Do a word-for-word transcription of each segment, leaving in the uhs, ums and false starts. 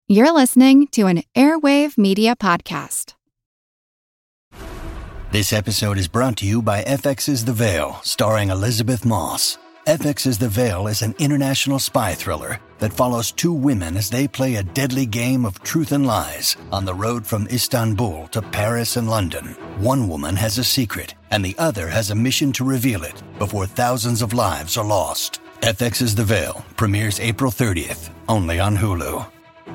You're listening to an Airwave Media Podcast. This episode is brought to you by F X's The Veil, starring Elizabeth Moss. F X's The Veil is an international spy thriller that follows two women as they play a deadly game of truth and lies on the road from Istanbul to Paris and London. One woman has a secret, and the other has a mission to reveal it before thousands of lives are lost. F X's The Veil premieres April thirtieth, only on Hulu.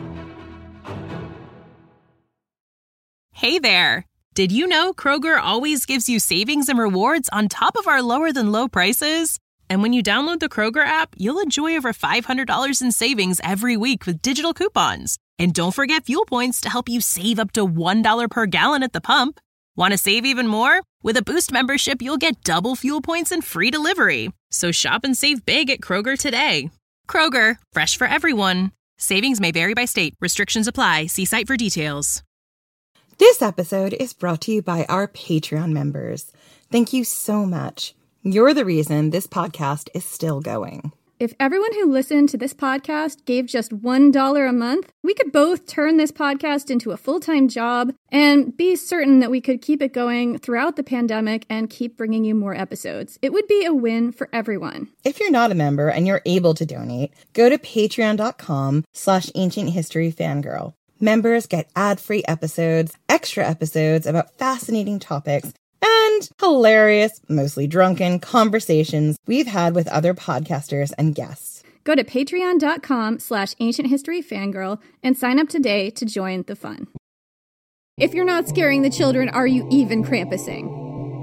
Hey there! Did you know Kroger always gives you savings and rewards on top of our lower-than-low prices? And when you download the Kroger app, you'll enjoy over five hundred dollars in savings every week with digital coupons. And don't forget fuel points to help you save up to one dollar per gallon at the pump. Want to save even more? With a Boost membership, you'll get double fuel points and free delivery. So shop and save big at Kroger today. Kroger, fresh for everyone. Savings may vary by state. Restrictions apply. See site for details. This episode is brought to you by our Patreon members. Thank you so much. You're the reason this podcast is still going. If everyone who listened to this podcast gave just one dollar a month, we could both turn this podcast into a full-time job and be certain that we could keep it going throughout the pandemic and keep bringing you more episodes. It would be a win for everyone. If you're not a member and you're able to donate, go to patreon.com slash ancient history fangirl. Members get ad-free episodes, extra episodes about fascinating topics, and hilarious, mostly drunken conversations we've had with other podcasters and guests. Go to patreon.com slash ancient history fangirl and sign up today to join the fun. If you're not scaring the children, are you even Krampusing?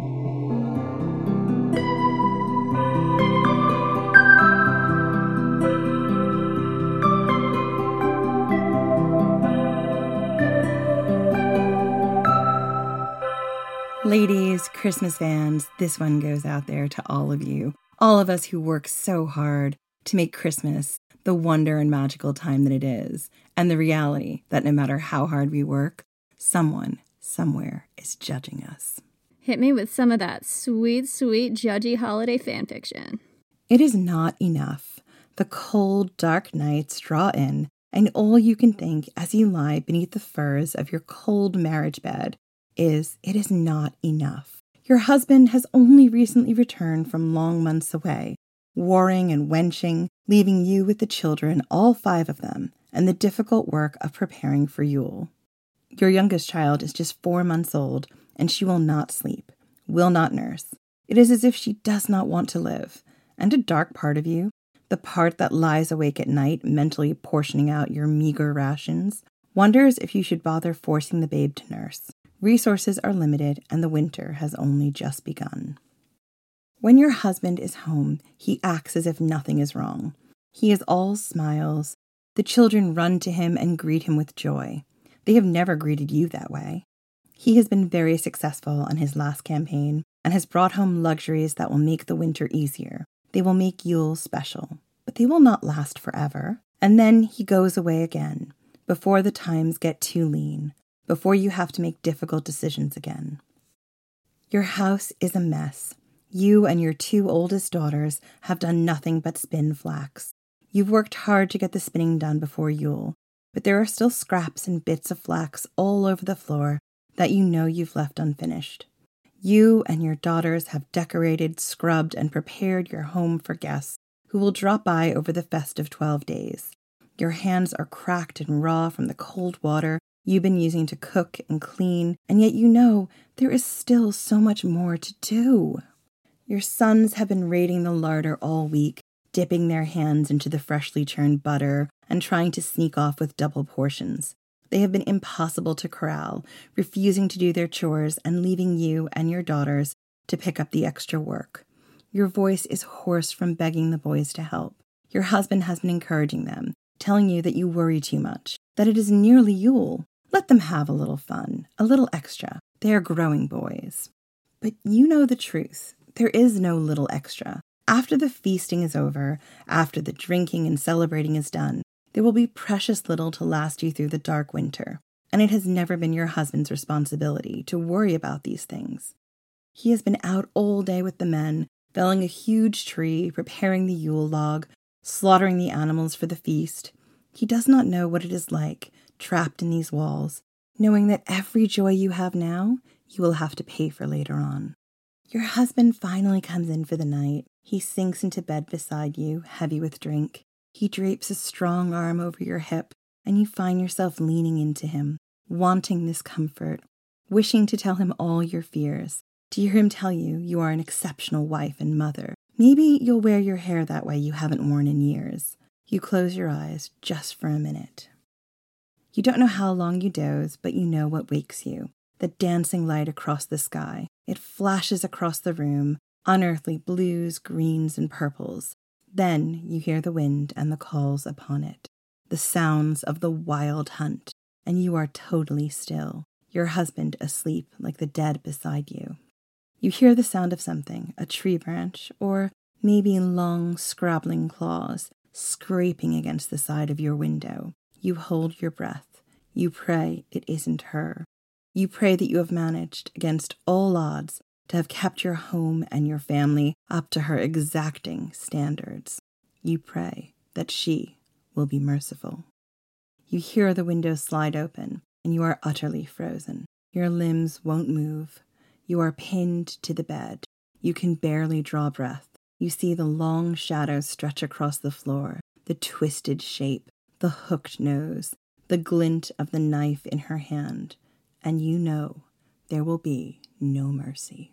Ladies, Christmas fans, this one goes out there to all of you. All of us who work so hard to make Christmas the wonder and magical time that it is. And the reality that no matter how hard we work, someone, somewhere is judging us. Hit me with some of that sweet, sweet, judgy holiday fanfiction. It is not enough. The cold, dark nights draw in, and all you can think as you lie beneath the furs of your cold marriage bed is it is not enough. Your husband has only recently returned from long months away, warring and wenching, leaving you with the children, all five of them, and the difficult work of preparing for Yule. Your youngest child is just four months old, and she will not sleep, will not nurse. It is as if she does not want to live. And a dark part of you, the part that lies awake at night mentally portioning out your meager rations, wonders if you should bother forcing the babe to nurse. Resources are limited, and the winter has only just begun. When your husband is home, he acts as if nothing is wrong. He is all smiles. The children run to him and greet him with joy. They have never greeted you that way. He has been very successful on his last campaign and has brought home luxuries that will make the winter easier. They will make Yule special, but they will not last forever. And then he goes away again, before the times get too lean. Before you have to make difficult decisions again. Your house is a mess. You and your two oldest daughters have done nothing but spin flax. You've worked hard to get the spinning done before Yule, but there are still scraps and bits of flax all over the floor that you know you've left unfinished. You and your daughters have decorated, scrubbed, and prepared your home for guests who will drop by over the festive twelve days. Your hands are cracked and raw from the cold water you've been using to cook and clean, and yet you know there is still so much more to do. Your sons have been raiding the larder all week, dipping their hands into the freshly churned butter and trying to sneak off with double portions. They have been impossible to corral, refusing to do their chores and leaving you and your daughters to pick up the extra work. Your voice is hoarse from begging the boys to help. Your husband has been encouraging them, telling you that you worry too much, that it is nearly Yule. Let them have a little fun, a little extra. They are growing boys. But you know the truth. There is no little extra. After the feasting is over, after the drinking and celebrating is done, there will be precious little to last you through the dark winter. And it has never been your husband's responsibility to worry about these things. He has been out all day with the men, felling a huge tree, preparing the Yule log, slaughtering the animals for the feast. He does not know what it is like, trapped in these walls, knowing that every joy you have now, you will have to pay for later on. Your husband finally comes in for the night. He sinks into bed beside you, heavy with drink. He drapes a strong arm over your hip, and you find yourself leaning into him, wanting this comfort, wishing to tell him all your fears, to hear him tell you you are an exceptional wife and mother. Maybe you'll wear your hair that way you haven't worn in years. You close your eyes just for a minute. You don't know how long you doze, but you know what wakes you. The dancing light across the sky. It flashes across the room, unearthly blues, greens, and purples. Then you hear the wind and the calls upon it, the sounds of the wild hunt, and you are totally still, your husband asleep like the dead beside you. You hear the sound of something, a tree branch, or maybe long, scrabbling claws, scraping against the side of your window. You hold your breath. You pray it isn't her. You pray that you have managed, against all odds, to have kept your home and your family up to her exacting standards. You pray that she will be merciful. You hear the window slide open, and you are utterly frozen. Your limbs won't move. You are pinned to the bed. You can barely draw breath. You see the long shadows stretch across the floor, the twisted shape, the hooked nose, the glint of the knife in her hand, and you know there will be no mercy.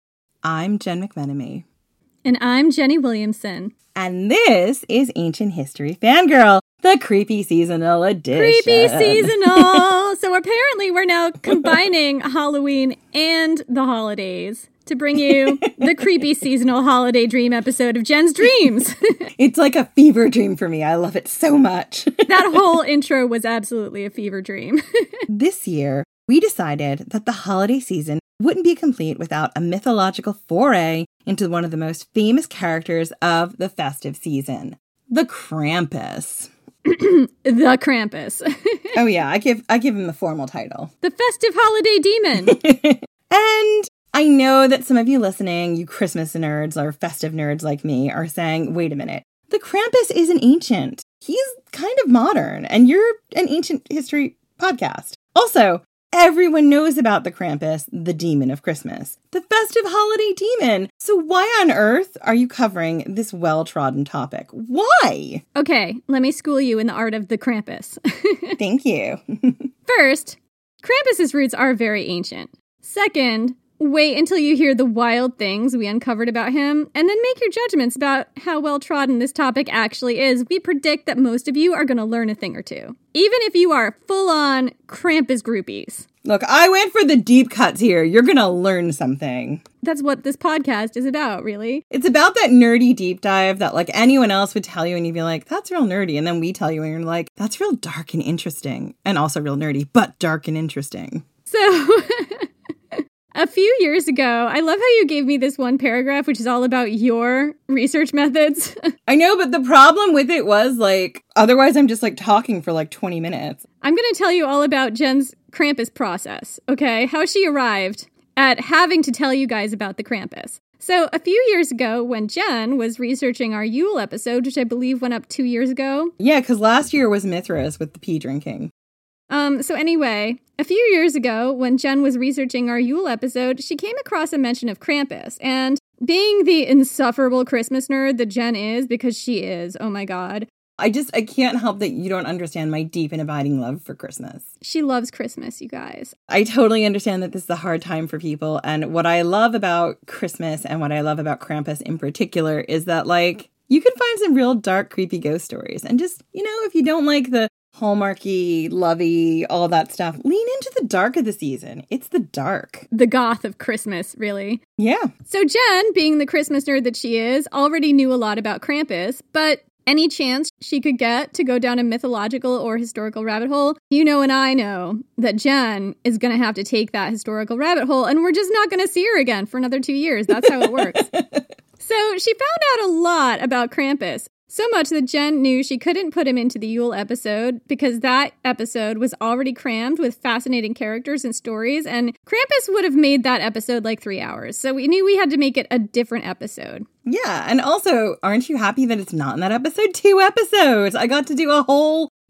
I'm Jen McMenemy. And I'm Jenny Williamson. And this is Ancient History Fangirl, the creepy seasonal edition. Creepy seasonal! So apparently we're now combining Halloween and the holidays to bring you the creepy seasonal holiday dream episode of Jen's Dreams. It's like a fever dream for me. I love it so much. That whole intro was absolutely a fever dream. This year, we decided that the holiday season wouldn't be complete without a mythological foray into one of the most famous characters of the festive season, the Krampus. The Krampus. Oh yeah, I give I give him the formal title. The festive holiday demon. And I know that some of you listening, you Christmas nerds or festive nerds like me, are saying, wait a minute, the Krampus isn't ancient. He's kind of modern, and you're an ancient history podcast. Also, everyone knows about the Krampus, the demon of Christmas, the festive holiday demon. So why on earth are you covering this well-trodden topic? Why? Okay, let me school you in the art of the Krampus. Thank you. First, Krampus's roots are very ancient. Second, wait until you hear the wild things we uncovered about him, and then make your judgments about how well-trodden this topic actually is. We predict that most of you are going to learn a thing or two, even if you are full-on Krampus groupies. Look, I went for the deep cuts here. You're going to learn something. That's what this podcast is about, really. It's about that nerdy deep dive that, like, anyone else would tell you, and you'd be like, that's real nerdy. And then we tell you, and you're like, that's real dark and interesting. And also real nerdy, but dark and interesting. So... A few years ago, I love how you gave me this one paragraph, which is all about your research methods. I know, but the problem with it was, like, otherwise I'm just, like, talking for, like, twenty minutes. I'm going to tell you all about Jen's Krampus process, okay? How she arrived at having to tell you guys about the Krampus. So a few years ago, when Jen was researching our Yule episode, which I believe went up two years ago. Yeah, because last year was Mithras with the pee drinking. Um, so anyway, a few years ago, when Jen was researching our Yule episode, she came across a mention of Krampus. And being the insufferable Christmas nerd that Jen is, because she is, oh my god. I just, I can't help that you don't understand my deep and abiding love for Christmas. She loves Christmas, you guys. I totally understand that this is a hard time for people. And what I love about Christmas and what I love about Krampus in particular is that, like, you can find some real dark, creepy ghost stories. And just, you know, if you don't like the Hallmarky, lovey, all that stuff, lean into the dark of the season. It's the dark. The goth of Christmas, really. Yeah. So Jen, being the Christmas nerd that she is, already knew a lot about Krampus, but any chance she could get to go down a mythological or historical rabbit hole, you know and I know that Jen is going to have to take that historical rabbit hole, and we're just not going to see her again for another two years. That's how it works. So she found out a lot about Krampus. So much that Jen knew she couldn't put him into the Yule episode because that episode was already crammed with fascinating characters and stories, and Krampus would have made that episode like three hours. So we knew we had to make it a different episode. Yeah, and also, aren't you happy that it's not in that episode? Two episodes! I got to do a whole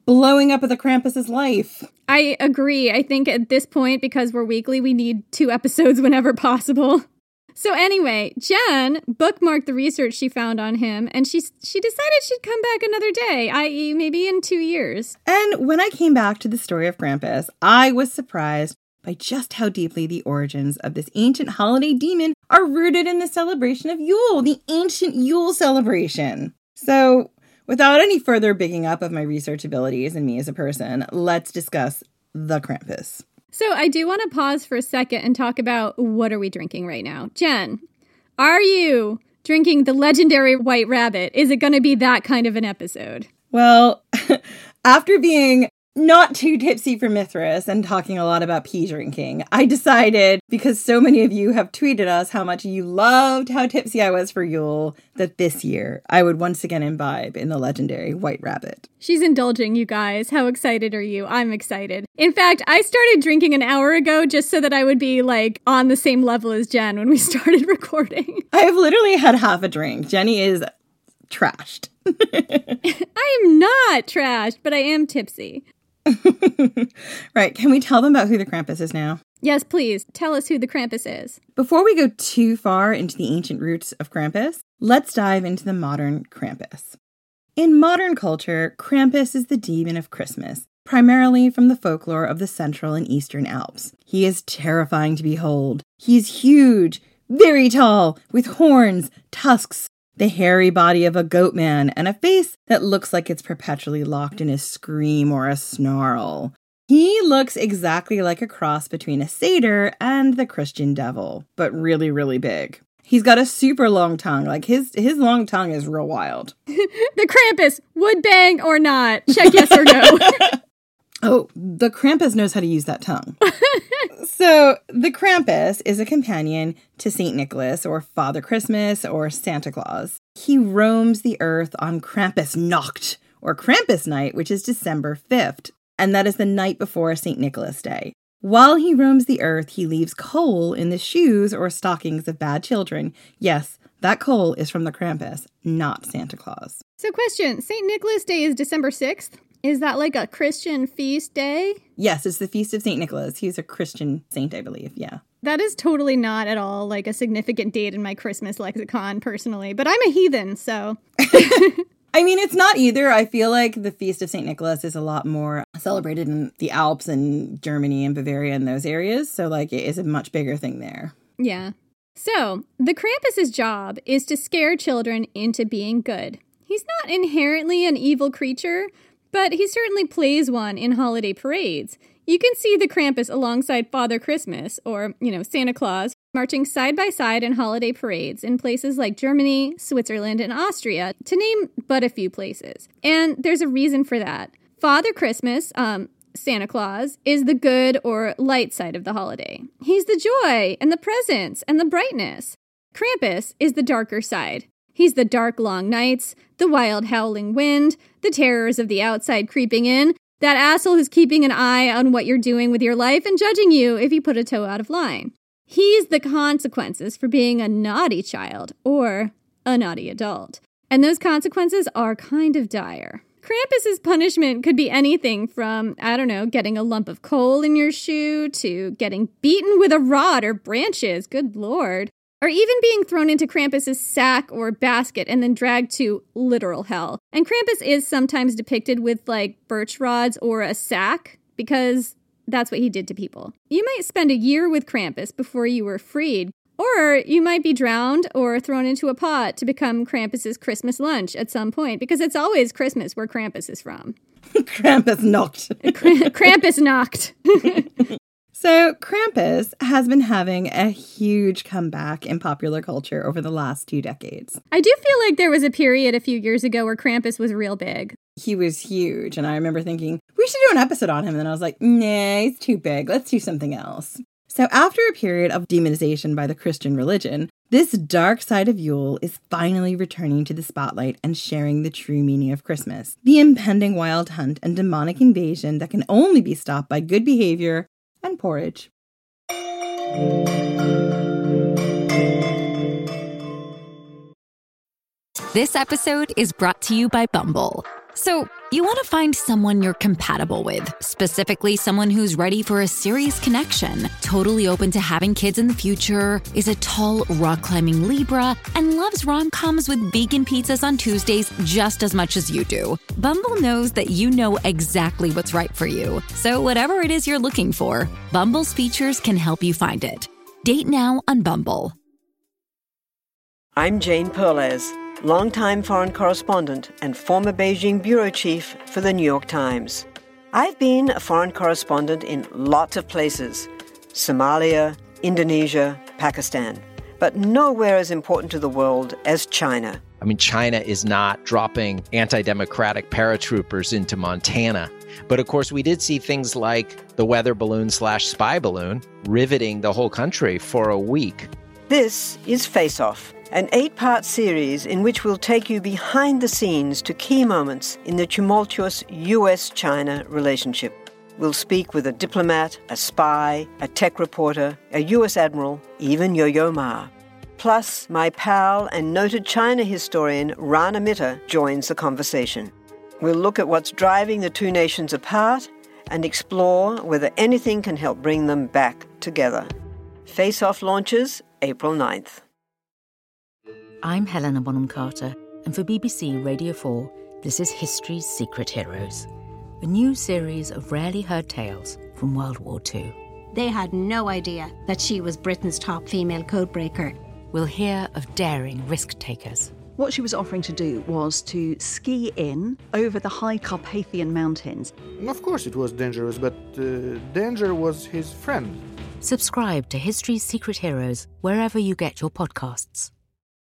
blowing up of the Krampus's life. I agree. I think at this point, because we're weekly, we need two episodes whenever possible. So anyway, Jen bookmarked the research she found on him, and she she decided she'd come back another day, that is maybe in two years. And when I came back to the story of Krampus, I was surprised by just how deeply the origins of this ancient holiday demon are rooted in the celebration of Yule, the ancient Yule celebration. So, without any further bigging up of my research abilities and me as a person, let's discuss the Krampus. So I do want to pause for a second and talk about what are we drinking right now. Jen, are you drinking the legendary White Rabbit? Is it going to be that kind of an episode? Well, after being not too tipsy for Mithras and talking a lot about pee drinking, I decided, because so many of you have tweeted us how much you loved how tipsy I was for Yule, that this year I would once again imbibe in the legendary White Rabbit. She's indulging, you guys. How excited are you? I'm excited. In fact, I started drinking an hour ago just so that I would be, like, on the same level as Jen when we started recording. I have literally had half a drink. Jenny is trashed. I am not trashed, but I am tipsy. Right. Can we tell them about who the Krampus is now? Yes, please. Tell us who the Krampus is. Before we go too far into the ancient roots of Krampus, let's dive into the modern Krampus. In modern culture, Krampus is the demon of Christmas, primarily from the folklore of the Central and Eastern Alps. He is terrifying to behold. He's huge, very tall, with horns, tusks, the hairy body of a goat man, and a face that looks like it's perpetually locked in a scream or a snarl. He looks exactly like a cross between a satyr and the Christian devil, but really, really big. He's got a super long tongue. Like, his his long tongue is real wild. The Krampus, would bang or not? Check yes or no. Oh, the Krampus knows how to use that tongue. So, the Krampus is a companion to Saint Nicholas, or Father Christmas, or Santa Claus. He roams the earth on Krampusnacht, or Krampus night, which is December fifth, and that is the night before Saint Nicholas Day. While he roams the earth, he leaves coal in the shoes or stockings of bad children. Yes, that coal is from the Krampus, not Santa Claus. So question, Saint Nicholas Day is December sixth? Is that like a Christian feast day? Yes, it's the Feast of Saint Nicholas. He's a Christian saint, I believe, yeah. That is totally not at all like a significant date in my Christmas lexicon, personally. But I'm a heathen, so... I mean, it's not either. I feel like the Feast of Saint Nicholas is a lot more celebrated in the Alps and Germany and Bavaria and those areas. So, like, it is a much bigger thing there. Yeah. So, the Krampus's job is to scare children into being good. He's not inherently an evil creature, but he certainly plays one in holiday parades. You can see the Krampus alongside Father Christmas, or, you know, Santa Claus, marching side by side in holiday parades in places like Germany, Switzerland, and Austria, to name but a few places. And there's a reason for that. Father Christmas, um, Santa Claus, is the good or light side of the holiday. He's the joy and the presents and the brightness. Krampus is the darker side. He's the dark, long nights, the wild, howling wind, the terrors of the outside creeping in, that asshole who's keeping an eye on what you're doing with your life and judging you if you put a toe out of line. He's the consequences for being a naughty child or a naughty adult. And those consequences are kind of dire. Krampus's punishment could be anything from, I don't know, getting a lump of coal in your shoe to getting beaten with a rod or branches, good lord. Or even being thrown into Krampus's sack or basket and then dragged to literal hell. And Krampus is sometimes depicted with, like, birch rods or a sack, because that's what he did to people. You might spend a year with Krampus before you were freed, or you might be drowned or thrown into a pot to become Krampus's Christmas lunch at some point, because it's always Christmas where Krampus is from. Krampusnacht. Krampusnacht. So, Krampus has been having a huge comeback in popular culture over the last two decades. I do feel like there was a period a few years ago where Krampus was real big. He was huge, and I remember thinking, we should do an episode on him, and then I was like, nah, he's too big, let's do something else. So after a period of demonization by the Christian religion, this dark side of Yule is finally returning to the spotlight and sharing the true meaning of Christmas. The impending wild hunt and demonic invasion that can only be stopped by good behavior and porridge. This episode is brought to you by Bumble. So, you want to find someone you're compatible with, specifically someone who's ready for a serious connection, totally open to having kids in the future, is a tall, rock-climbing Libra, and loves rom-coms with vegan pizzas on Tuesdays just as much as you do. Bumble knows that you know exactly what's right for you. So whatever it is you're looking for, Bumble's features can help you find it. Date now on Bumble. I'm Jane Perlez, longtime foreign correspondent and former Beijing bureau chief for the New York Times. I've been a foreign correspondent in lots of places: Somalia, Indonesia, Pakistan, but nowhere as important to the world as China. I mean, China is not dropping anti-democratic paratroopers into Montana. But of course, we did see things like the weather balloon slash spy balloon riveting the whole country for a week. This is Face Off, an eight-part series in which we'll take you behind the scenes to key moments in the tumultuous U S China relationship. We'll speak with a diplomat, a spy, a tech reporter, a U S admiral, even Yo-Yo Ma. Plus, my pal and noted China historian Rana Mitter joins the conversation. We'll look at what's driving the two nations apart and explore whether anything can help bring them back together. Face Off launches April ninth. I'm Helena Bonham Carter, and for B B C Radio four, this is History's Secret Heroes, a new series of rarely heard tales from World War Two. They had no idea that she was Britain's top female codebreaker. We'll hear of daring risk-takers. What she was offering to do was to ski in over the high Carpathian Mountains. Of course it was dangerous, but uh, danger was his friend. Subscribe to History's Secret Heroes wherever you get your podcasts.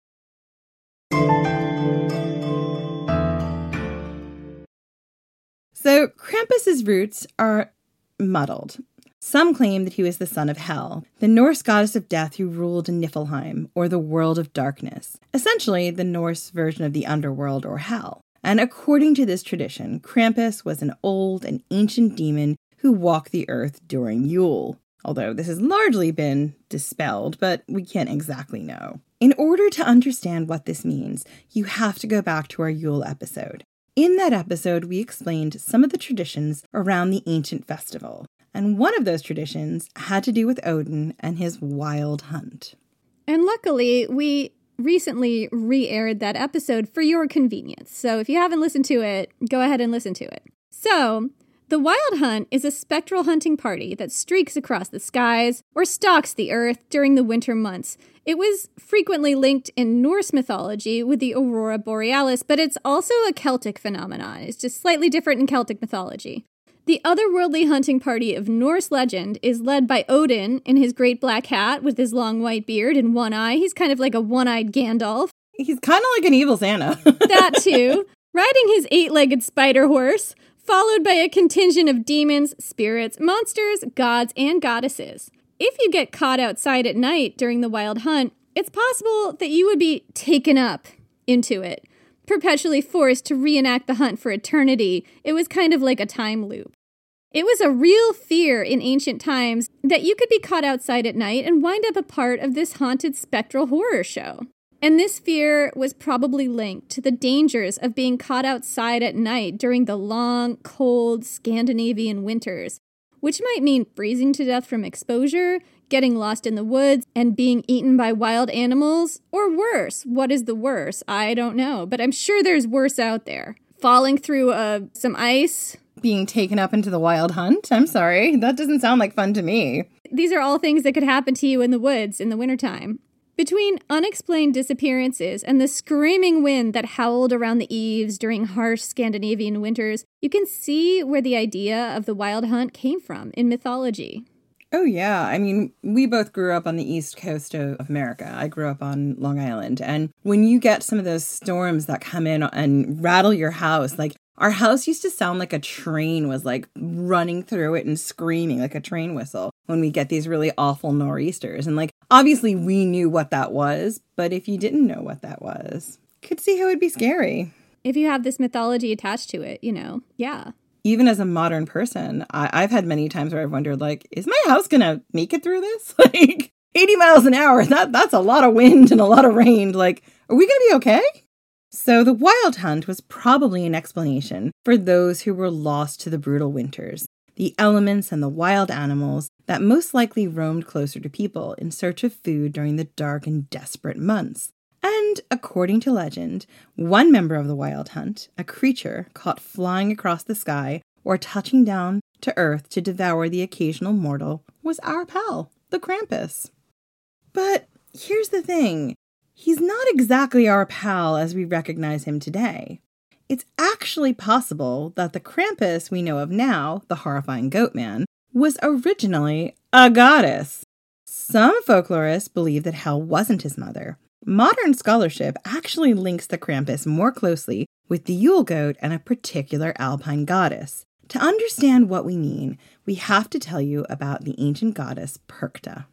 So Krampus's roots are muddled. Some claim that he was the son of Hel, the Norse goddess of death who ruled in Niflheim, or the world of darkness, essentially the Norse version of the underworld or Hell. And according to this tradition, Krampus was an old and ancient demon who walked the earth during Yule. Although this has largely been dispelled, but we can't exactly know. In order to understand what this means, you have to go back to our Yule episode. In that episode, we explained some of the traditions around the ancient festival. And one of those traditions had to do with Odin and his wild hunt. And luckily, we recently re-aired that episode for your convenience. So if you haven't listened to it, go ahead and listen to it. So, the Wild Hunt is a spectral hunting party that streaks across the skies or stalks the earth during the winter months. It was frequently linked in Norse mythology with the Aurora Borealis, but it's also a Celtic phenomenon. It's just slightly different in Celtic mythology. The otherworldly hunting party of Norse legend is led by Odin in his great black hat with his long white beard and one eye. He's kind of like a one-eyed Gandalf. He's kind of like an evil Santa. That too. Riding his eight-legged spider horse, followed by a contingent of demons, spirits, monsters, gods, and goddesses. If you get caught outside at night during the wild hunt, it's possible that you would be taken up into it, perpetually forced to reenact the hunt for eternity. It was kind of like a time loop. It was a real fear in ancient times that you could be caught outside at night and wind up a part of this haunted spectral horror show. And this fear was probably linked to the dangers of being caught outside at night during the long, cold Scandinavian winters, which might mean freezing to death from exposure, getting lost in the woods, and being eaten by wild animals, or worse. What is the worse? I don't know, but I'm sure there's worse out there. Falling through uh, some ice. Being taken up into the wild hunt? I'm sorry, that doesn't sound like fun to me. These are all things that could happen to you in the woods in the wintertime. Between unexplained disappearances and the screaming wind that howled around the eaves during harsh Scandinavian winters, you can see where the idea of the wild hunt came from in mythology. Oh, yeah. I mean, we both grew up on the east coast of America. I grew up on Long Island. And when you get some of those storms that come in and rattle your house, like our house used to sound like a train was like running through it and screaming like a train whistle when we get these really awful nor'easters. And like, obviously we knew what that was, but if you didn't know what that was, could see how it'd be scary. If you have this mythology attached to it, you know, yeah. Even as a modern person, I- I've had many times where I've wondered, like, is my house going to make it through this? Like, eighty miles an hour, that that's a lot of wind and a lot of rain. Like, are we going to be okay? So the Wild Hunt was probably an explanation for those who were lost to the brutal winters, the elements and the wild animals that most likely roamed closer to people in search of food during the dark and desperate months. And, according to legend, one member of the Wild Hunt, a creature caught flying across the sky or touching down to earth to devour the occasional mortal, was our pal, the Krampus. But here's the thing. He's not exactly our pal as we recognize him today. It's actually possible that the Krampus we know of now, the horrifying goat man, was originally a goddess. Some folklorists believe that Hel wasn't his mother. Modern scholarship actually links the Krampus more closely with the Yule goat and a particular alpine goddess. To understand what we mean, we have to tell you about the ancient goddess Perchta.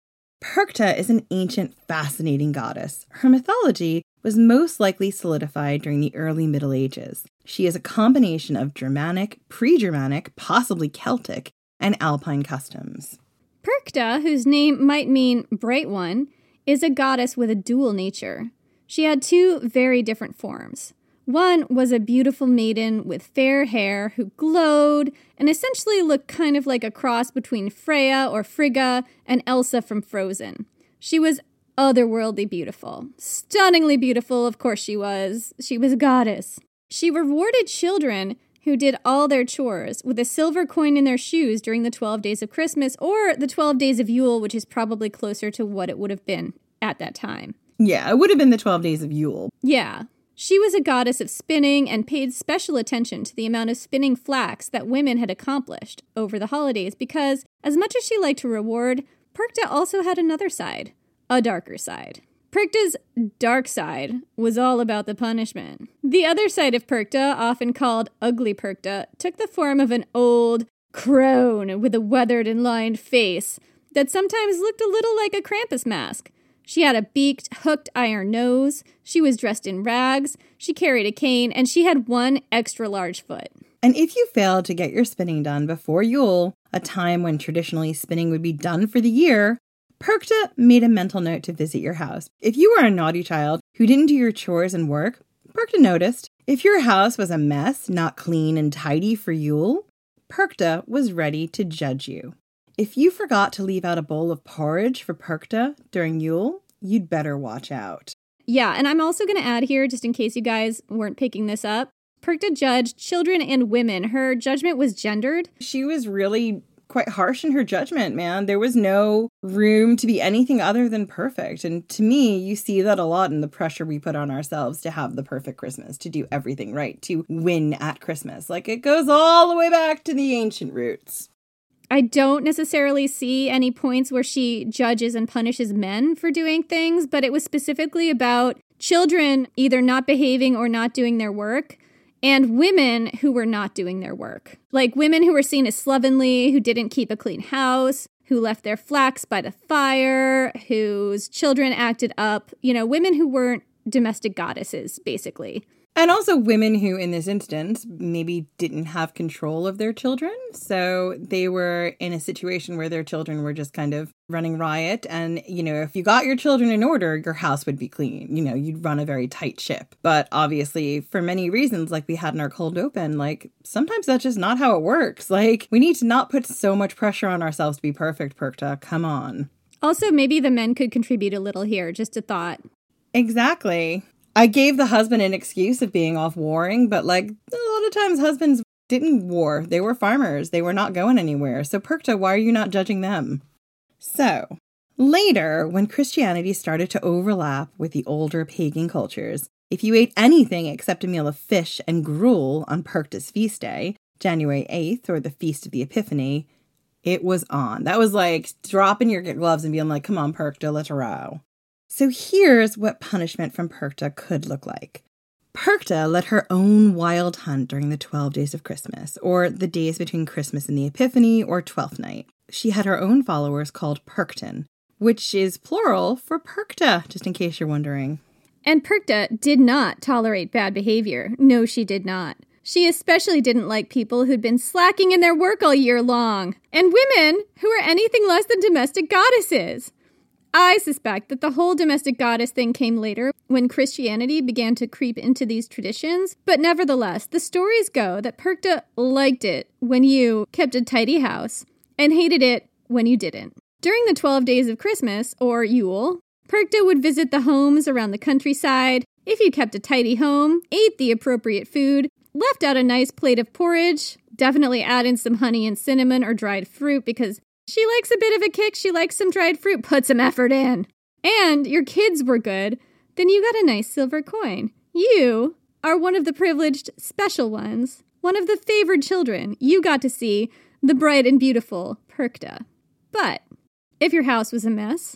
Perchta is an ancient, fascinating goddess. Her mythology was most likely solidified during the early Middle Ages. She is a combination of Germanic, pre-Germanic, possibly Celtic, and Alpine customs. Perchta, whose name might mean bright one, is a goddess with a dual nature. She had two very different forms. One was a beautiful maiden with fair hair who glowed and essentially looked kind of like a cross between Freya or Frigga and Elsa from Frozen. She was otherworldly beautiful. Stunningly beautiful, of course she was. She was a goddess. She rewarded children who did all their chores with a silver coin in their shoes during the twelve days of Christmas or the twelve days of Yule, which is probably closer to what it would have been at that time. Yeah, it would have been the twelve days of Yule. Yeah. She was a goddess of spinning and paid special attention to the amount of spinning flax that women had accomplished over the holidays because, as much as she liked to reward, Perchta also had another side, a darker side. Perchta's dark side was all about the punishment. The other side of Perchta, often called Ugly Perchta, took the form of an old crone with a weathered and lined face that sometimes looked a little like a Krampus mask. She had a beaked, hooked iron nose, she was dressed in rags, she carried a cane, and she had one extra large foot. And if you failed to get your spinning done before Yule, a time when traditionally spinning would be done for the year, Perchta made a mental note to visit your house. If you were a naughty child who didn't do your chores and work, Perchta noticed. If your house was a mess, not clean and tidy for Yule, Perchta was ready to judge you. If you forgot to leave out a bowl of porridge for Perchta during Yule, you'd better watch out. Yeah, and I'm also going to add here, just in case you guys weren't picking this up, Perchta judged children and women. Her judgment was gendered. She was really quite harsh in her judgment, man. There was no room to be anything other than perfect. And to me, you see that a lot in the pressure we put on ourselves to have the perfect Christmas, to do everything right, to win at Christmas. Like, it goes all the way back to the ancient roots. I don't necessarily see any points where she judges and punishes men for doing things, but it was specifically about children either not behaving or not doing their work, and women who were not doing their work. Like women who were seen as slovenly, who didn't keep a clean house, who left their flax by the fire, whose children acted up, you know, women who weren't domestic goddesses, basically. And also women who, in this instance, maybe didn't have control of their children. So they were in a situation where their children were just kind of running riot. And, you know, if you got your children in order, your house would be clean. You know, you'd run a very tight ship. But obviously, for many reasons, like we had in our cold open, like sometimes that's just not how it works. Like we need to not put so much pressure on ourselves to be perfect, Perchta. Come on. Also, maybe the men could contribute a little here. Just a thought. Exactly. I gave the husband an excuse of being off warring, but like a lot of times husbands didn't war. They were farmers. They were not going anywhere. So Perchta, why are you not judging them? So later, when Christianity started to overlap with the older pagan cultures, if you ate anything except a meal of fish and gruel on Perchta's feast day, January eighth, or the Feast of the Epiphany, it was on. That was like dropping your gloves and being like, come on, Perchta, let's row. So here's what punishment from Perchta could look like. Perchta led her own wild hunt during the twelve days of Christmas, or the days between Christmas and the Epiphany, or Twelfth Night. She had her own followers called Perchton, which is plural for Perchta, just in case you're wondering. And Perchta did not tolerate bad behavior. No, she did not. She especially didn't like people who'd been slacking in their work all year long, and women who were anything less than domestic goddesses. I suspect that the whole domestic goddess thing came later when Christianity began to creep into these traditions, but nevertheless, the stories go that Perchta liked it when you kept a tidy house and hated it when you didn't. During the twelve days of Christmas, or Yule, Perchta would visit the homes around the countryside. If you kept a tidy home, ate the appropriate food, left out a nice plate of porridge, definitely add in some honey and cinnamon or dried fruit because she likes a bit of a kick, she likes some dried fruit, put some effort in. And your kids were good, then you got a nice silver coin. You are one of the privileged special ones, one of the favored children. You got to see the bright and beautiful Perchta. But if your house was a mess,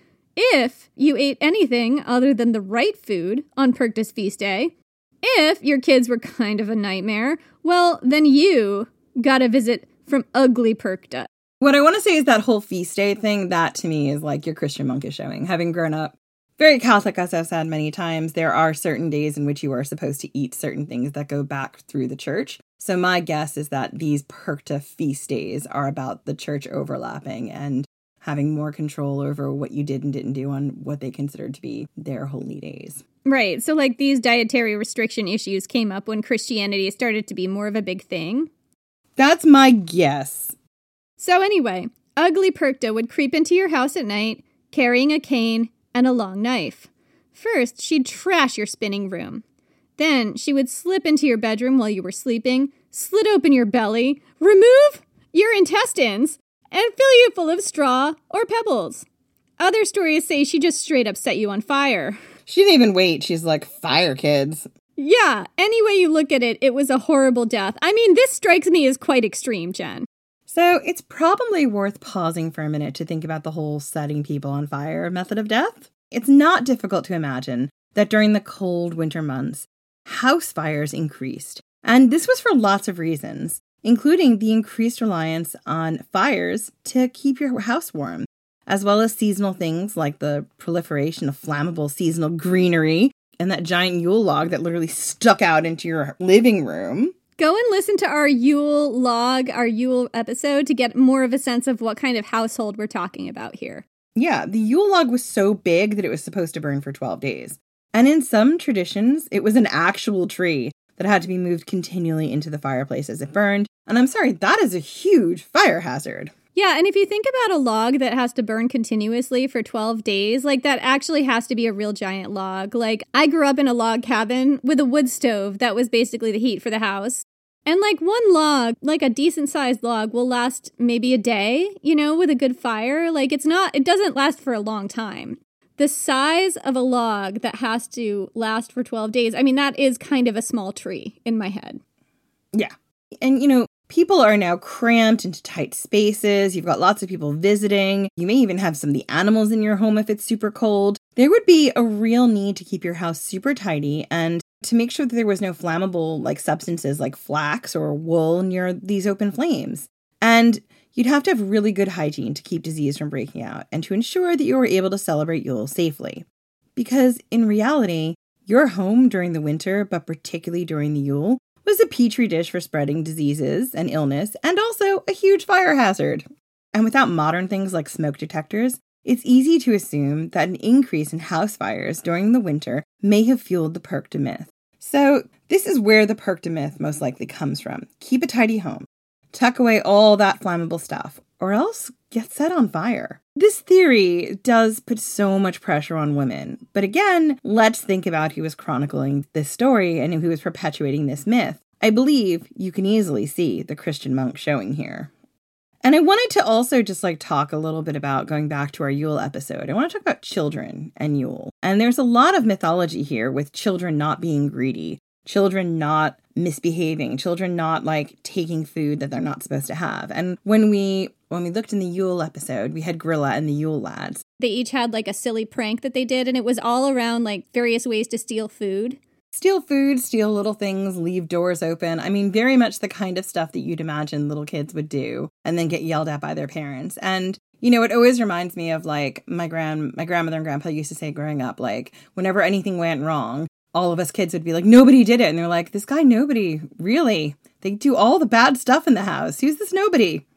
if you ate anything other than the right food on Perchta's feast day, if your kids were kind of a nightmare, well, then you got a visit from ugly Perchta. What I want to say is that whole feast day thing, that to me is like your Christian monkish showing. Having grown up very Catholic, as I've said many times, there are certain days in which you are supposed to eat certain things that go back through the church. So my guess is that these Perchta feast days are about the church overlapping and having more control over what you did and didn't do on what they considered to be their holy days. Right. So like these dietary restriction issues came up when Christianity started to be more of a big thing. That's my guess. So anyway, ugly Perchta would creep into your house at night, carrying a cane and a long knife. First, she'd trash your spinning room. Then she would slip into your bedroom while you were sleeping, slit open your belly, remove your intestines, and fill you full of straw or pebbles. Other stories say she just straight up set you on fire. She didn't even wait. She's like, fire, kids. Yeah, any way you look at it, it was a horrible death. I mean, this strikes me as quite extreme, Jen. So it's probably worth pausing for a minute to think about the whole setting people on fire method of death. It's not difficult to imagine that during the cold winter months, house fires increased. And this was for lots of reasons, including the increased reliance on fires to keep your house warm, as well as seasonal things like the proliferation of flammable seasonal greenery and that giant Yule log that literally stuck out into your living room. Go and listen to our Yule log, our Yule episode, to get more of a sense of what kind of household we're talking about here. Yeah, the Yule log was so big that it was supposed to burn for twelve days. And in some traditions, it was an actual tree that had to be moved continually into the fireplace as it burned. And I'm sorry, that is a huge fire hazard. Yeah, and if you think about a log that has to burn continuously for twelve days, like that actually has to be a real giant log. Like, I grew up in a log cabin with a wood stove that was basically the heat for the house. And like one log, like a decent sized log, will last maybe a day, you know, with a good fire. Like it's not, it doesn't last for a long time. The size of a log that has to last for twelve days, I mean, that is kind of a small tree in my head. Yeah. And, you know, people are now cramped into tight spaces. You've got lots of people visiting. You may even have some of the animals in your home if it's super cold. There would be a real need to keep your house super tidy and to make sure that there was no flammable like substances like flax or wool near these open flames. And you'd have to have really good hygiene to keep disease from breaking out and to ensure that you were able to celebrate Yule safely. Because in reality, your home during the winter, but particularly during the Yule, was a petri dish for spreading diseases and illness and also a huge fire hazard. And without modern things like smoke detectors, it's easy to assume that an increase in house fires during the winter may have fueled the Perchta myth. So this is where the Perchta myth most likely comes from. Keep a tidy home. Tuck away all that flammable stuff, or else get set on fire. This theory does put so much pressure on women. But again, let's think about who was chronicling this story and who was perpetuating this myth. I believe you can easily see the Christian monk showing here. And I wanted to also just like talk a little bit about going back to our Yule episode. I want to talk about children and Yule. And there's a lot of mythology here with children not being greedy, children not misbehaving, children not like taking food that they're not supposed to have. And when we when we looked in the Yule episode, we had Grilla and the Yule lads. They each had like a silly prank that they did, and it was all around like various ways to steal food. Steal food, steal little things, leave doors open. I mean, very much the kind of stuff that you'd imagine little kids would do and then get yelled at by their parents. And, you know, it always reminds me of like my grand, my grandmother and grandpa used to say growing up, like whenever anything went wrong, all of us kids would be like, nobody did it. And they're like, this guy, nobody, really? They do all the bad stuff in the house. Who's this nobody?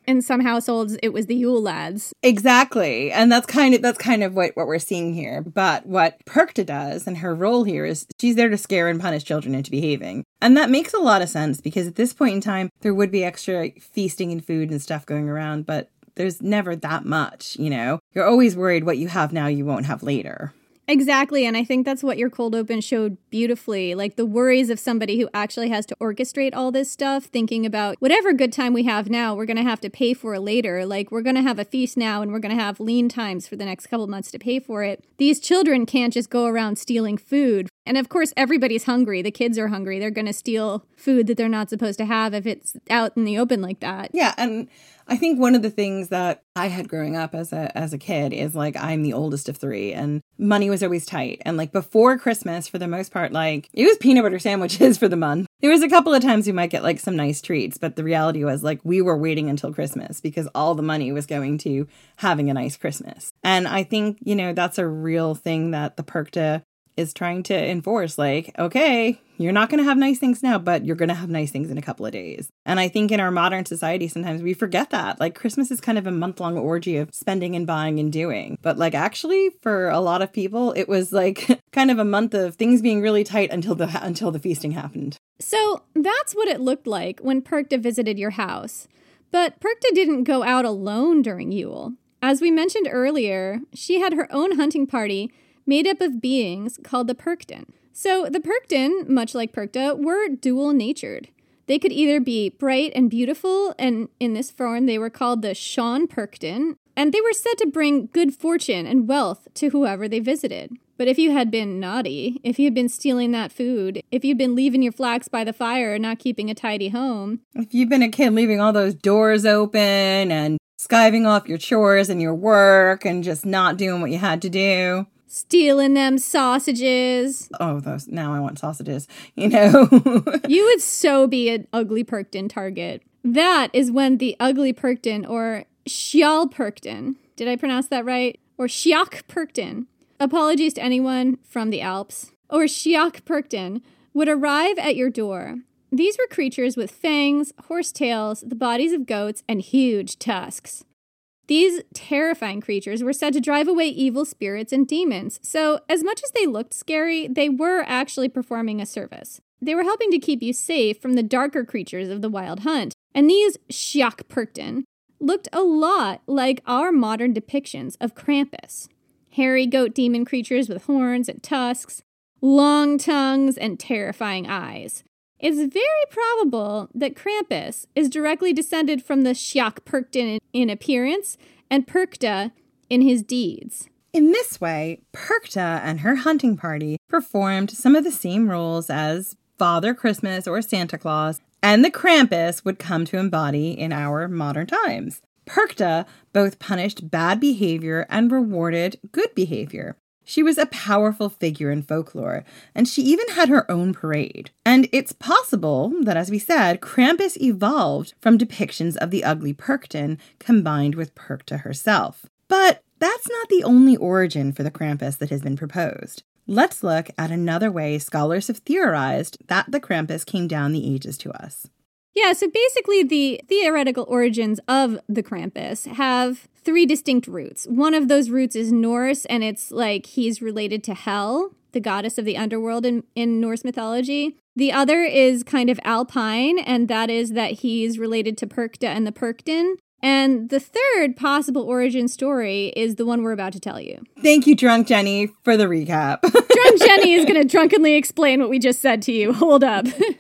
in some households, it was the Yule lads. Exactly. And that's kind of that's kind of what, what we're seeing here. But what Perchta does, and her role here, is she's there to scare and punish children into behaving. And that makes a lot of sense, because at this point in time, there would be extra feasting and food and stuff going around, but there's never that much, you know? You're always worried what you have now you won't have later. Exactly, and I think that's what your cold open showed beautifully, like the worries of somebody who actually has to orchestrate all this stuff, thinking about whatever good time we have now, we're going to have to pay for later. Like, we're going to have a feast now, and we're going to have lean times for the next couple months to pay for it. These children can't just go around stealing food. And of course, everybody's hungry. The kids are hungry. They're going to steal food that they're not supposed to have if it's out in the open like that. Yeah, and I think one of the things that I had growing up as a as a kid is, like, I'm the oldest of three, and money was always tight. And, like, before Christmas, for the most part, like, it was peanut butter sandwiches for the month. There was a couple of times we might get, like, some nice treats, but the reality was, like, we were waiting until Christmas because all the money was going to having a nice Christmas. And I think, you know, that's a real thing that the Perchta is trying to enforce. Like, okay, you're not going to have nice things now, but you're going to have nice things in a couple of days. And I think in our modern society, sometimes we forget that. Like, Christmas is kind of a month-long orgy of spending and buying and doing. But, like, actually, for a lot of people, it was, like, kind of a month of things being really tight until the until the feasting happened. So that's what it looked like when Perchta visited your house. But Perchta didn't go out alone during Yule. As we mentioned earlier, she had her own hunting party made up of beings called the Perchten. So the Perchten, much like Perchta, were dual-natured. They could either be bright and beautiful, and in this form they were called the Sean Perchten, and they were said to bring good fortune and wealth to whoever they visited. But if you had been naughty, if you had been stealing that food, if you'd been leaving your flax by the fire and not keeping a tidy home, if you've been a kid leaving all those doors open and skiving off your chores and your work and just not doing what you had to do, stealing them sausages. Oh, those, now I want sausages, you know. You would so be an ugly Perchten target. That is when the ugly Perchten, or Schial Perchten, did I pronounce that right? Or Schiak Perchten, apologies to anyone from the Alps, or Schiak Perchten, would arrive at your door. These were creatures with fangs, horse tails, the bodies of goats, and huge tusks. These terrifying creatures were said to drive away evil spirits and demons, so as much as they looked scary, they were actually performing a service. They were helping to keep you safe from the darker creatures of the wild hunt, and these Schiak Perchten looked a lot like our modern depictions of Krampus. Hairy goat demon creatures with horns and tusks, long tongues, and terrifying eyes. It's very probable that Krampus is directly descended from the Schiak Perchten in appearance and Perchta in his deeds. In this way, Perchta and her hunting party performed some of the same roles as Father Christmas or Santa Claus, and the Krampus would come to embody in our modern times. Perchta both punished bad behavior and rewarded good behavior. She was a powerful figure in folklore, and she even had her own parade. And it's possible that, as we said, Krampus evolved from depictions of the ugly Perchten combined with Perchta herself. But that's not the only origin for the Krampus that has been proposed. Let's look at another way scholars have theorized that the Krampus came down the ages to us. Yeah, so basically the theoretical origins of the Krampus have three distinct roots. One of those roots is Norse, and it's like he's related to Hel, the goddess of the underworld in, in Norse mythology. The other is kind of Alpine, and that is that he's related to Perchta and the Perchten. And the third possible origin story is the one we're about to tell you. Thank you, Drunk Jenny, for the recap. Drunk Jenny is going to drunkenly explain what we just said to you. Hold up.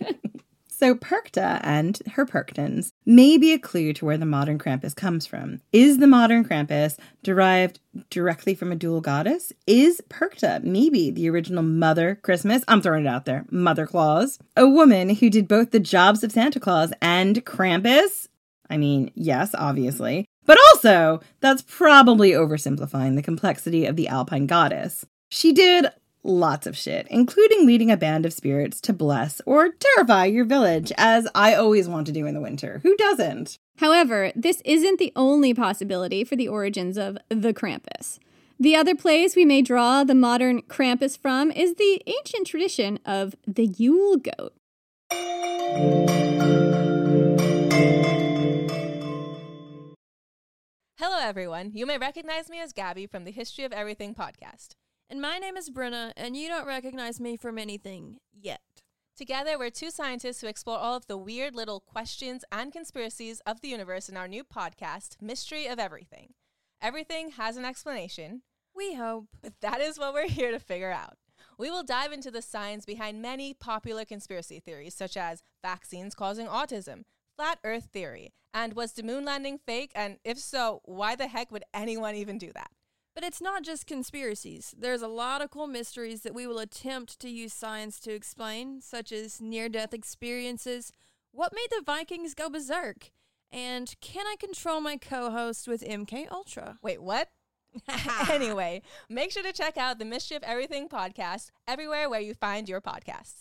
So Perchta and her Perchtens may be a clue to where the modern Krampus comes from. Is the modern Krampus derived directly from a dual goddess? Is Perchta maybe the original Mother Christmas? I'm throwing it out there. Mother Claus. A woman who did both the jobs of Santa Claus and Krampus? I mean, yes, obviously. But also, that's probably oversimplifying the complexity of the Alpine goddess. She did lots of shit, including leading a band of spirits to bless or terrify your village, as I always want to do in the winter. Who doesn't? However, this isn't the only possibility for the origins of the Krampus. The other place we may draw the modern Krampus from is the ancient tradition of the Yule goat. Hello, everyone. You may recognize me as Gabby from the History of Everything podcast. And my name is Brenna, and you don't recognize me from anything yet. Together, we're two scientists who explore all of the weird little questions and conspiracies of the universe in our new podcast, Mystery of Everything. Everything has an explanation. We hope. That is what we're here to figure out. We will dive into the science behind many popular conspiracy theories, such as vaccines causing autism, flat Earth theory, and was the moon landing fake? And if so, why the heck would anyone even do that? But it's not just conspiracies. There's a lot of cool mysteries that we will attempt to use science to explain, such as near-death experiences, what made the Vikings go berserk, and can I control my co-host with M K Ultra? Wait, what? Anyway, make sure to check out the Mystery of Everything podcast everywhere where you find your podcasts.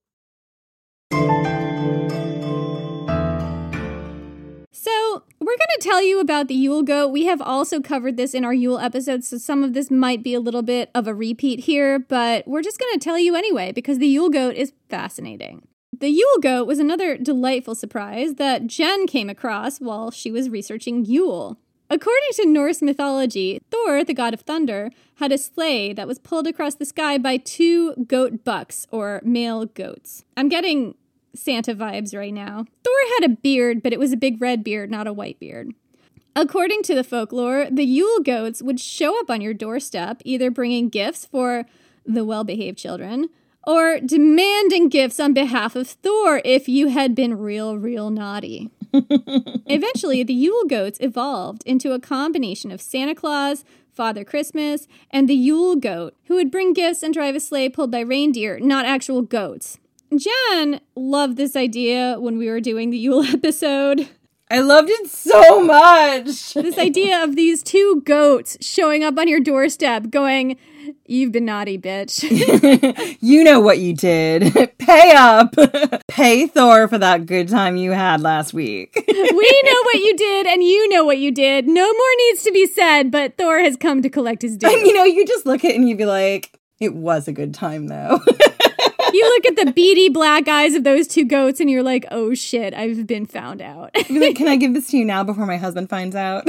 So, we're going to tell you about the Yule Goat. We have also covered this in our Yule episode, so some of this might be a little bit of a repeat here, but we're just going to tell you anyway, because the Yule Goat is fascinating. The Yule Goat was another delightful surprise that Jen came across while she was researching Yule. According to Norse mythology, Thor, the god of thunder, had a sleigh that was pulled across the sky by two goat bucks, or male goats. I'm getting Santa vibes right now. Thor had a beard, but it was a big red beard, not a white beard. According to the folklore, the Yule goats would show up on your doorstep, either bringing gifts for the well-behaved children, or demanding gifts on behalf of Thor if you had been real, real naughty. Eventually, the Yule goats evolved into a combination of Santa Claus, Father Christmas, and the Yule goat, who would bring gifts and drive a sleigh pulled by reindeer, not actual goats. Jen loved this idea when we were doing the Yule episode. I loved it so much. This idea of these two goats showing up on your doorstep going, "You've been naughty, bitch." You know what you did. Pay up. Pay Thor for that good time you had last week. We know what you did, and you know what you did. No more needs to be said, but Thor has come to collect his due. And you know, you just look at it and you be like, it was a good time, though. You look at the beady black eyes of those two goats and you're like, oh shit, I've been found out. You're like, can I give this to you now before my husband finds out?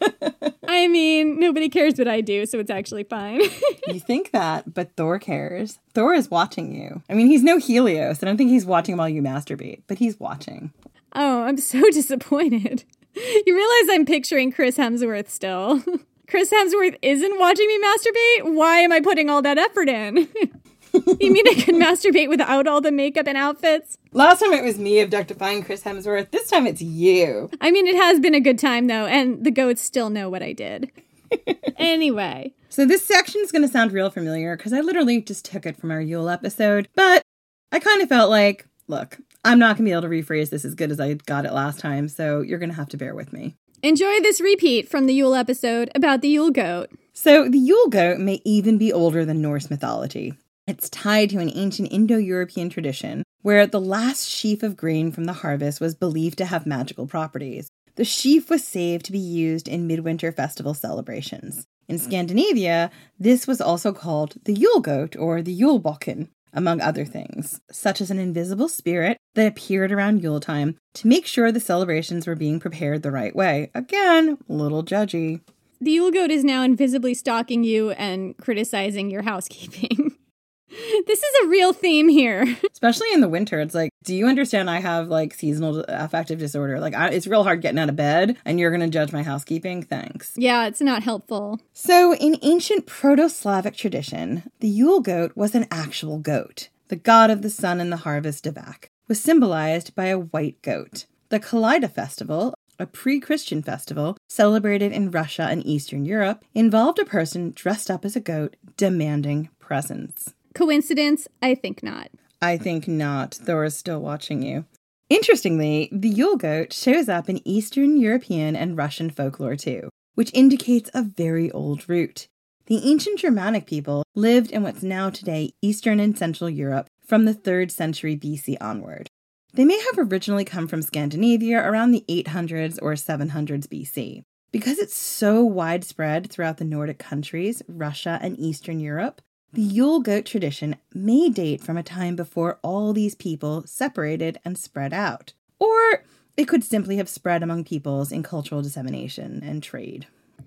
I mean, nobody cares what I do, so it's actually fine. You think that, but Thor cares. Thor is watching you. I mean, he's no Helios. I don't think he's watching while you masturbate, but he's watching. Oh, I'm so disappointed. You realize I'm picturing Chris Hemsworth still. Chris Hemsworth isn't watching me masturbate? Why am I putting all that effort in? You mean I can masturbate without all the makeup and outfits? Last time it was me objectifying Chris Hemsworth. This time it's you. I mean, it has been a good time, though, and the goats still know what I did. Anyway. So this section is going to sound real familiar, because I literally just took it from our Yule episode. But I kind of felt like, look, I'm not going to be able to rephrase this as good as I got it last time, so you're going to have to bear with me. Enjoy this repeat from the Yule episode about the Yule goat. So the Yule goat may even be older than Norse mythology. It's tied to an ancient Indo-European tradition where the last sheaf of grain from the harvest was believed to have magical properties. The sheaf was saved to be used in midwinter festival celebrations. In Scandinavia, this was also called the Yule goat or the Julebokken, among other things, such as an invisible spirit that appeared around Yuletime to make sure the celebrations were being prepared the right way. Again, a little judgy. The Yule goat is now invisibly stalking you and criticizing your housekeeping. This is a real theme here. Especially in the winter. It's like, do you understand I have like seasonal affective disorder? Like I, it's real hard getting out of bed and you're going to judge my housekeeping? Thanks. Yeah, it's not helpful. So in ancient Proto-Slavic tradition, the Yule goat was an actual goat. The god of the sun and the harvest, Devak, was symbolized by a white goat. The Kaleida festival, a pre-Christian festival celebrated in Russia and Eastern Europe, involved a person dressed up as a goat demanding presents. Coincidence? I think not. I think not. Thor is still watching you. Interestingly, the Yule goat shows up in Eastern European and Russian folklore too, which indicates a very old root. The ancient Germanic people lived in what's now today Eastern and Central Europe from the third century B C onward. They may have originally come from Scandinavia around the eight hundreds or seven hundreds B C. Because it's so widespread throughout the Nordic countries, Russia, and Eastern Europe, the Yule goat tradition may date from a time before all these people separated and spread out. Or they could simply have spread among peoples in cultural dissemination and trade.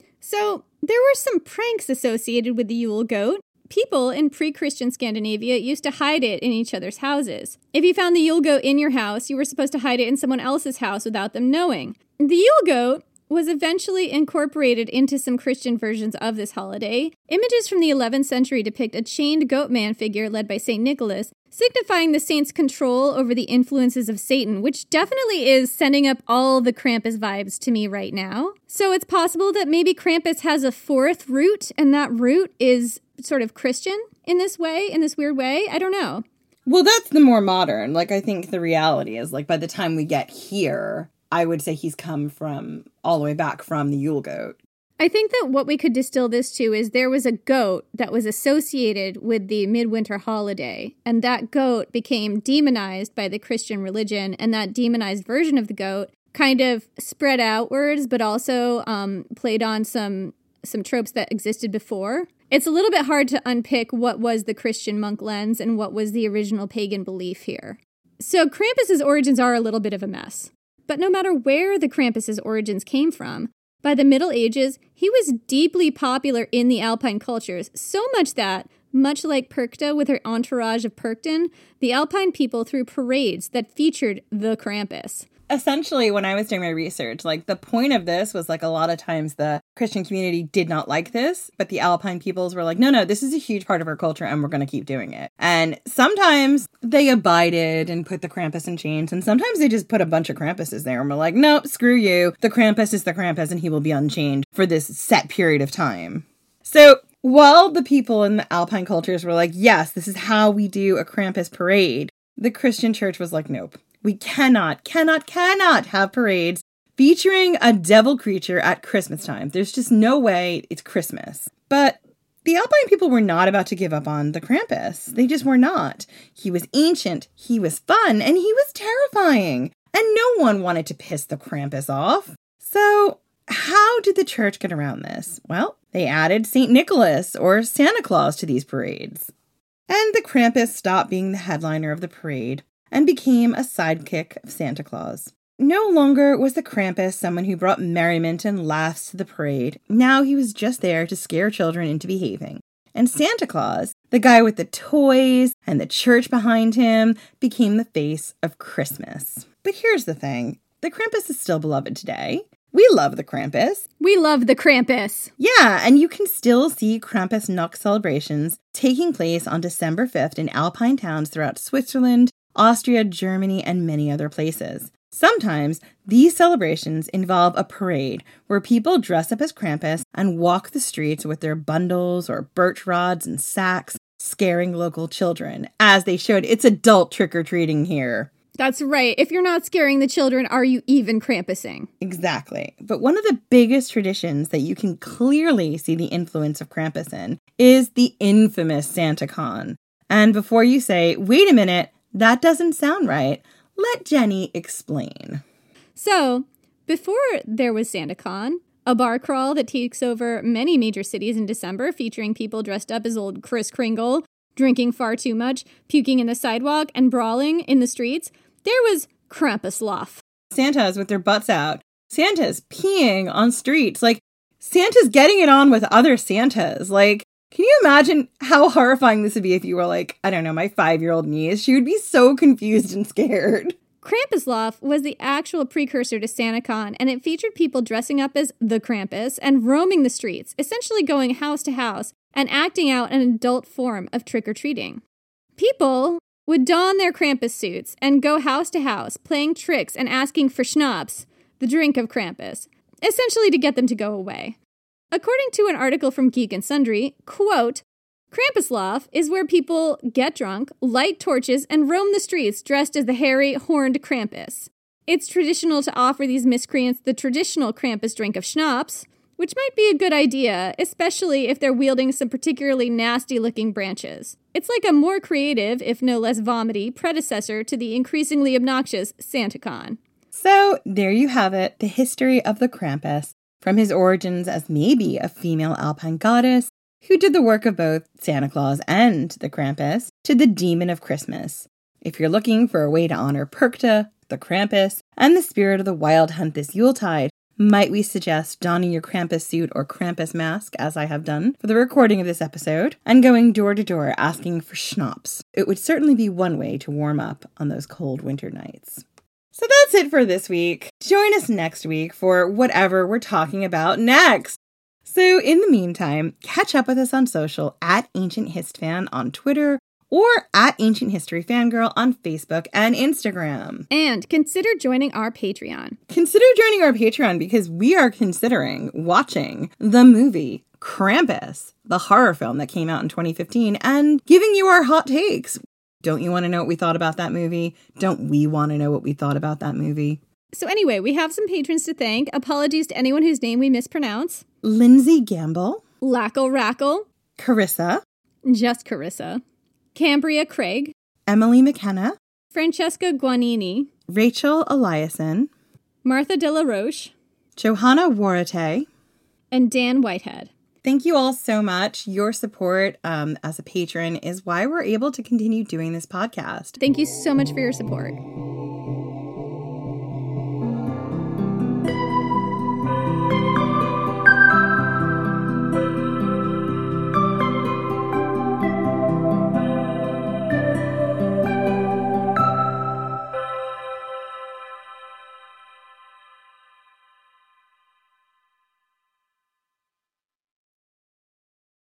So there were some pranks associated with the Yule goat. People in pre-Christian Scandinavia used to hide it in each other's houses. If you found the Yule goat in your house, you were supposed to hide it in someone else's house without them knowing. The Yule goat was eventually incorporated into some Christian versions of this holiday. Images from the eleventh century depict a chained goat man figure led by Saint Nicholas, signifying the saint's control over the influences of Satan, which definitely is sending up all the Krampus vibes to me right now. So it's possible that maybe Krampus has a fourth root, and that root is sort of Christian in this way, in this weird way. I don't know. Well, that's the more modern. Like, I think the reality is, like, by the time we get here, I would say he's come from all the way back from the Yule goat. I think that what we could distill this to is there was a goat that was associated with the midwinter holiday, and that goat became demonized by the Christian religion, and that demonized version of the goat kind of spread outwards, but also um, played on some some tropes that existed before. It's a little bit hard to unpick what was the Christian monk lens and what was the original pagan belief here. So Krampus's origins are a little bit of a mess. But no matter where the Krampus's origins came from, by the Middle Ages, he was deeply popular in the Alpine cultures, so much that, much like Perchta with her entourage of Perchten, the Alpine people threw parades that featured the Krampus. Essentially, when I was doing my research, like, the point of this was, like, a lot of times the Christian community did not like this, but the Alpine peoples were like, no, no, this is a huge part of our culture, and we're going to keep doing it. And sometimes they abided and put the Krampus in chains, and sometimes they just put a bunch of Krampuses there, and were like, nope, screw you. The Krampus is the Krampus, and he will be unchained for this set period of time. So while the people in the Alpine cultures were like, yes, this is how we do a Krampus parade, the Christian church was like, nope. We cannot, cannot, cannot have parades featuring a devil creature at Christmas time. There's just no way. It's Christmas. But the Alpine people were not about to give up on the Krampus. They just were not. He was ancient, he was fun, and he was terrifying. And no one wanted to piss the Krampus off. So how did the church get around this? Well, they added Saint Nicholas or Santa Claus to these parades. And the Krampus stopped being the headliner of the parade and became a sidekick of Santa Claus. No longer was the Krampus someone who brought merriment and laughs to the parade. Now he was just there to scare children into behaving. And Santa Claus, the guy with the toys and the church behind him, became the face of Christmas. But here's the thing. The Krampus is still beloved today. We love the Krampus. We love the Krampus. Yeah, and you can still see Krampusnacht celebrations taking place on December fifth in Alpine towns throughout Switzerland, Austria, Germany, and many other places. Sometimes, these celebrations involve a parade where people dress up as Krampus and walk the streets with their bundles or birch rods and sacks, scaring local children, as they showed it's adult trick-or-treating here. That's right. If you're not scaring the children, are you even Krampusing? Exactly. But one of the biggest traditions that you can clearly see the influence of Krampus in is the infamous SantaCon. And before you say, wait a minute, that doesn't sound right, let Jenny explain. So, before there was SantaCon, a bar crawl that takes over many major cities in December, featuring people dressed up as old Kris Kringle, drinking far too much, puking in the sidewalk, and brawling in the streets, there was Krampuslauf. Santas with their butts out. Santas peeing on streets. Like, Santa's getting it on with other Santas. Like, can you imagine how horrifying this would be if you were like, I don't know, my five-year-old niece? She would be so confused and scared. Krampuslauf was the actual precursor to SantaCon, and it featured people dressing up as the Krampus and roaming the streets, essentially going house to house and acting out an adult form of trick-or-treating. People would don their Krampus suits and go house to house, playing tricks and asking for schnapps, the drink of Krampus, essentially to get them to go away. According to an article from Geek and Sundry, quote, Krampuslauf is where people get drunk, light torches, and roam the streets dressed as the hairy, horned Krampus. It's traditional to offer these miscreants the traditional Krampus drink of schnapps, which might be a good idea, especially if they're wielding some particularly nasty-looking branches. It's like a more creative, if no less vomity, predecessor to the increasingly obnoxious SantaCon. So, there you have it, the history of the Krampus, from his origins as maybe a female Alpine goddess who did the work of both Santa Claus and the Krampus, to the demon of Christmas. If you're looking for a way to honor Perchta, the Krampus, and the spirit of the Wild Hunt this Yuletide. Might we suggest donning your Krampus suit or Krampus mask, as I have done for the recording of this episode, and going door to door asking for schnapps? It would certainly be one way to warm up on those cold winter nights. So that's it for this week. Join us next week for whatever we're talking about next. So in the meantime, catch up with us on social at Ancient Hist Fan on Twitter or at Ancient History Fangirl on Facebook and Instagram. And consider joining our Patreon. Consider joining our Patreon because we are considering watching the movie Krampus, the horror film that came out in twenty fifteen, and giving you our hot takes. Don't you want to know what we thought about that movie? Don't we want to know what we thought about that movie? So anyway, we have some patrons to thank. Apologies to anyone whose name we mispronounce. Lindsay Gamble. Lackle Rackle. Carissa. Just Carissa. Cambria Craig. Emily McKenna. Francesca Guanini. Rachel Eliason. Martha De La Roche. Johanna Warate. And Dan Whitehead. Thank you all so much. Your support um, as a patron is why we're able to continue doing this podcast. Thank you so much for your support.